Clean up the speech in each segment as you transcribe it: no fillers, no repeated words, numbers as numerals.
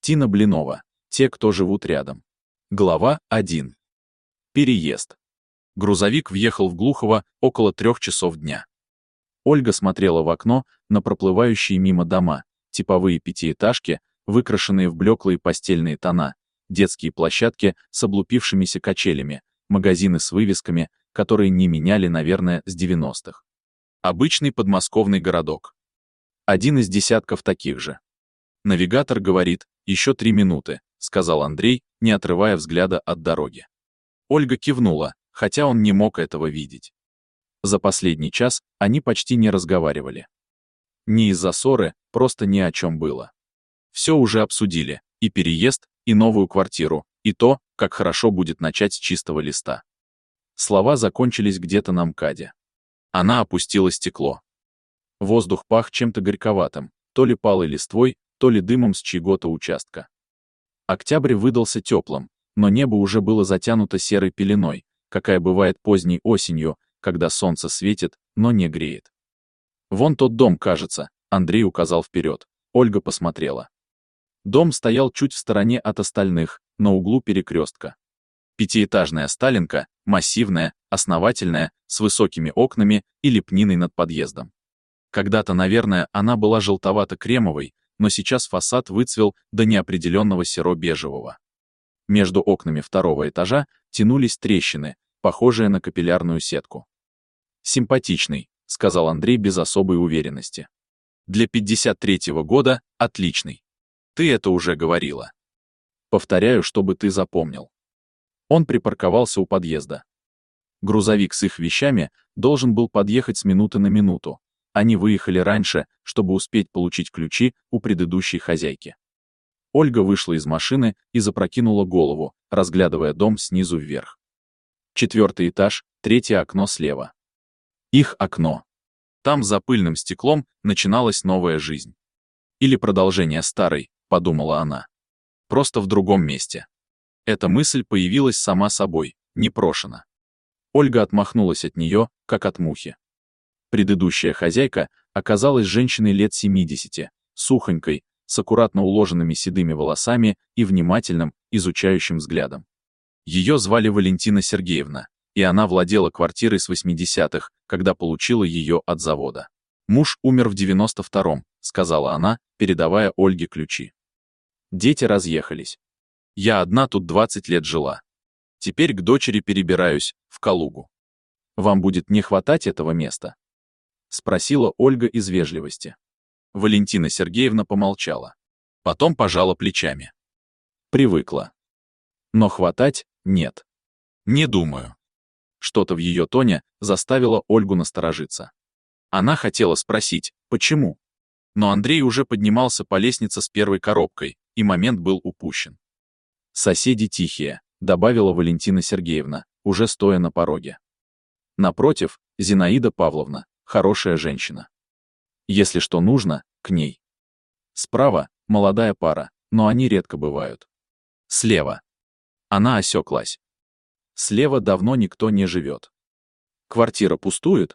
Тина Блинова. Те, кто живут рядом. Глава 1. Переезд. Грузовик въехал в Глухово около 3 часов дня. Ольга смотрела в окно на проплывающие мимо дома, типовые пятиэтажки, выкрашенные в блеклые постельные тона, детские площадки с облупившимися качелями, магазины с вывесками, которые не меняли, наверное, с 90-х. Обычный подмосковный городок. Один из десятков таких же. Навигатор говорит, еще 3 минуты, сказал Андрей, не отрывая взгляда от дороги. Ольга кивнула, хотя он не мог этого видеть. За последний час они почти не разговаривали. Не из-за ссоры, просто ни о чем было. Все уже обсудили, и переезд, и новую квартиру, и то, как хорошо будет начать с чистого листа. Слова закончились где-то на МКАДе. Она опустила стекло. Воздух пах чем-то горьковатым, то ли палой листвой, то ли дымом с чьего-то участка. Октябрь выдался теплым, но небо уже было затянуто серой пеленой, какая бывает поздней осенью, когда солнце светит, но не греет. «Вон тот дом, кажется», — Андрей указал вперед. Ольга посмотрела. Дом стоял чуть в стороне от остальных, на углу перекрестка. Пятиэтажная сталинка, массивная, основательная, с высокими окнами и лепниной над подъездом. Когда-то, наверное, она была желтовато-кремовой, но сейчас фасад выцвел до неопределенного серо-бежевого. Между окнами второго этажа тянулись трещины, похожие на капиллярную сетку. «Симпатичный», — сказал Андрей без особой уверенности. «Для 53-го года отличный. Ты это уже говорила. Повторяю, чтобы ты запомнил». Он припарковался у подъезда. Грузовик с их вещами должен был подъехать с минуты на минуту. Они выехали раньше, чтобы успеть получить ключи у предыдущей хозяйки. Ольга вышла из машины и запрокинула голову, разглядывая дом снизу вверх. 4-й этаж, 3-е окно слева. Их окно. Там за пыльным стеклом начиналась новая жизнь. Или продолжение старой, подумала она. Просто в другом месте. Эта мысль появилась сама собой, непрошено. Ольга отмахнулась от нее, как от мухи. Предыдущая хозяйка оказалась женщиной лет 70, сухонькой, с аккуратно уложенными седыми волосами и внимательным, изучающим взглядом. Ее звали Валентина Сергеевна, и она владела квартирой с 80-х, когда получила ее от завода. «Муж умер в 92-м», — сказала она, передавая Ольге ключи. Дети разъехались. Я одна тут 20 лет жила. Теперь к дочери перебираюсь, в Калугу. Вам будет не хватать этого места? Спросила Ольга из вежливости. Валентина Сергеевна помолчала. Потом пожала плечами. Привыкла. Но хватать нет. Не думаю. Что-то в ее тоне заставило Ольгу насторожиться. Она хотела спросить, почему? Но Андрей уже поднимался по лестнице с первой коробкой, и момент был упущен. «Соседи тихие», — добавила Валентина Сергеевна, уже стоя на пороге. Напротив, Зинаида Павловна, хорошая женщина. Если что нужно, к ней. Справа — молодая пара, но они редко бывают. Слева. Она осеклась. Слева давно никто не живет. Квартира пустует?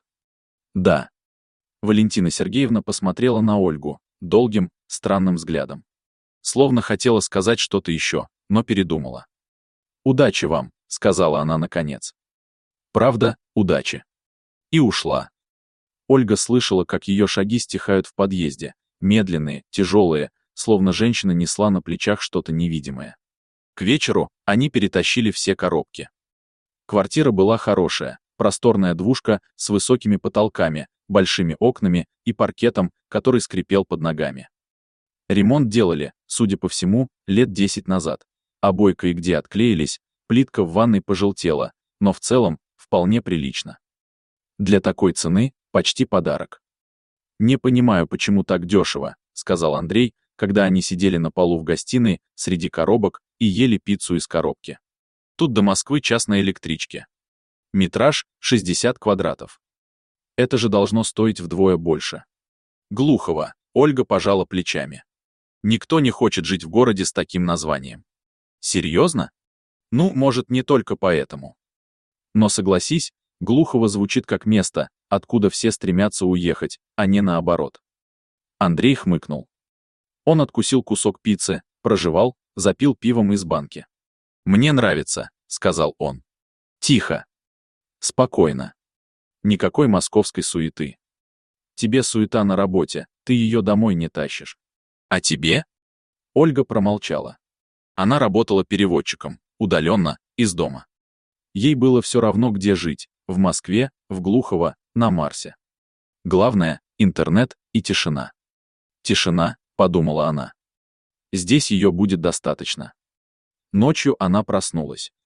Да. Валентина Сергеевна посмотрела на Ольгу долгим, странным взглядом. Словно хотела сказать что-то еще, но передумала. «Удачи вам», — сказала она наконец. «Правда, удачи». И ушла. Ольга слышала, как ее шаги стихают в подъезде, медленные, тяжелые, словно женщина несла на плечах что-то невидимое. К вечеру они перетащили все коробки. Квартира была хорошая, просторная двушка с высокими потолками, большими окнами и паркетом, который скрипел под ногами. Ремонт делали, судя по всему, лет 10 назад. Обои кое-где отклеились, плитка в ванной пожелтела, но в целом вполне прилично. Для такой цены почти подарок. «Не понимаю, почему так дешево», — сказал Андрей, когда они сидели на полу в гостиной среди коробок и ели пиццу из коробки. «Тут до Москвы час на электричке. Метраж — 60 квадратов. Это же должно стоить вдвое больше». Глухово, Ольга пожала плечами. Никто не хочет жить в городе с таким названием. Серьезно? Ну, может, не только поэтому. Но согласись, Глухово звучит как место, откуда все стремятся уехать, а не наоборот. Андрей хмыкнул. Он откусил кусок пиццы, прожевал, запил пивом из банки. «Мне нравится», — сказал он. «Тихо. Спокойно. Никакой московской суеты. Тебе суета на работе, ты ее домой не тащишь. А тебе?» Ольга промолчала. Она работала переводчиком, удаленно, из дома. Ей было все равно, где жить, в Москве, в Глухово, на Марсе. Главное — интернет и тишина. «Тишина», — подумала она. Здесь ее будет достаточно. Ночью она проснулась.